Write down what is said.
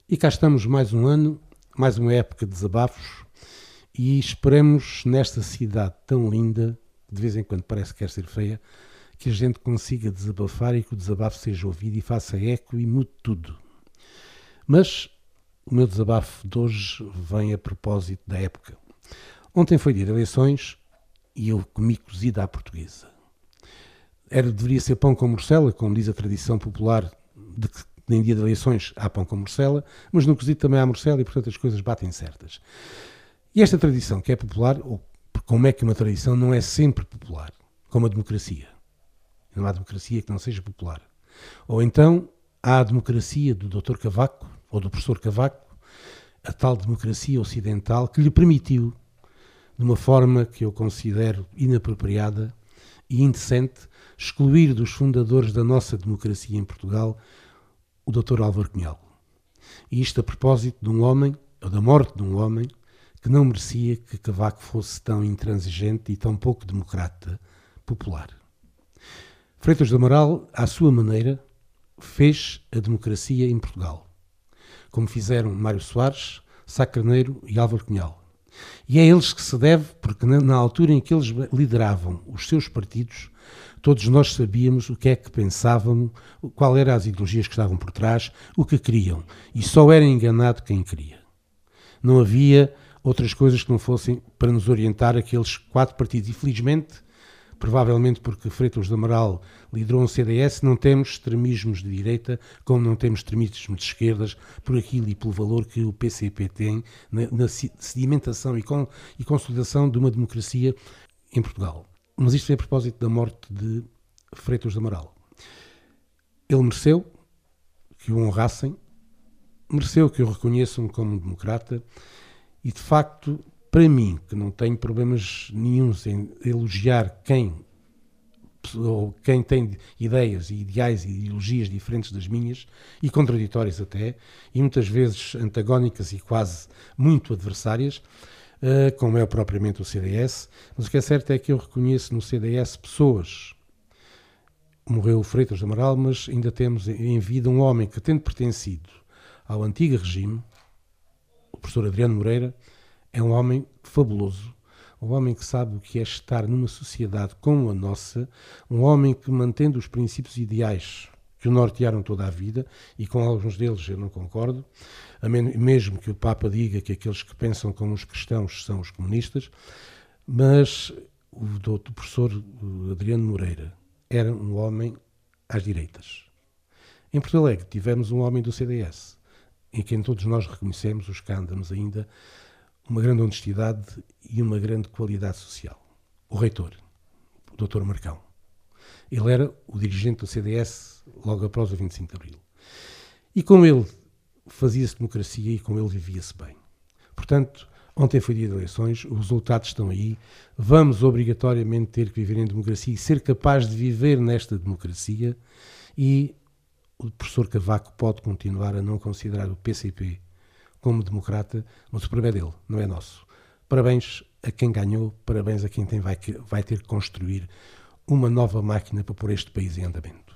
E cá estamos mais um ano, mais uma época de desabafos e esperemos nesta cidade tão linda, que de vez em quando parece que quer ser feia, que a gente consiga desabafar e que o desabafo seja ouvido e faça eco e mude tudo. Mas o meu desabafo de hoje vem a propósito da época. Ontem foi dia de eleições e eu comi cozida à portuguesa. Deveria ser pão com morcela, como diz a tradição popular de que em dia de eleições há pão com morcela, mas no cozido também há morcela e, portanto, as coisas batem certas. E esta tradição que é popular, ou como é que uma tradição não é sempre popular, como a democracia. Não há democracia que não seja popular. Ou então há a democracia do Dr. Cavaco, ou do professor Cavaco, a tal democracia ocidental que lhe permitiu, de uma forma que eu considero inapropriada e indecente, excluir dos fundadores da nossa democracia em Portugal o Dr. Álvaro Cunhal. E isto a propósito de um homem, ou da morte de um homem, que não merecia que Cavaco fosse tão intransigente e tão pouco democrata, popular. Freitas do Amaral, à sua maneira, fez a democracia em Portugal, como fizeram Mário Soares, Sá Carneiro e Álvaro Cunhal. E é a eles que se deve, porque na altura em que eles lideravam os seus partidos, todos nós sabíamos o que é que pensavam, qual eram as ideologias que estavam por trás, o que queriam. E só era enganado quem queria. Não havia outras coisas que não fossem para nos orientar aqueles 4 partidos. E felizmente, provavelmente porque Freitas do Amaral liderou um CDS, não temos extremismos de direita, como não temos extremismos de esquerdas, por aquilo e pelo valor que o PCP tem na sedimentação e consolidação de uma democracia em Portugal. Mas isto é a propósito da morte de Freitas do Amaral. Ele mereceu que o honrassem, mereceu que o reconheçam como democrata e, de facto, para mim, que não tenho problemas nenhuns em elogiar quem tem ideias e ideais e ideologias diferentes das minhas, e contraditórias até, e muitas vezes antagónicas e quase muito adversárias, como é propriamente o CDS, mas o que é certo é que eu reconheço no CDS pessoas. Morreu o Freitas do Amaral, mas ainda temos em vida um homem que, tendo pertencido ao antigo regime, o professor Adriano Moreira, é um homem fabuloso, um homem que sabe o que é estar numa sociedade como a nossa, um homem que, mantendo os princípios ideais que o nortearam toda a vida, e com alguns deles eu não concordo, mesmo que o Papa diga que aqueles que pensam como os cristãos são os comunistas, mas o professor Adriano Moreira era um homem às direitas. Em Porto Alegre tivemos um homem do CDS, em quem todos nós reconhecemos, os que andamos ainda, uma grande honestidade e uma grande qualidade social. O reitor, o Dr. Marcão. Ele era o dirigente do CDS logo após o 25 de Abril. E com ele fazia-se democracia e com ele vivia-se bem. Portanto, ontem foi dia de eleições, os resultados estão aí, vamos obrigatoriamente ter que viver em democracia e ser capaz de viver nesta democracia, e o professor Cavaco pode continuar a não considerar o PCP como democrata, mas o problema é dele, não é nosso. Parabéns a quem ganhou, parabéns a quem vai ter que construir uma nova máquina para pôr este país em andamento.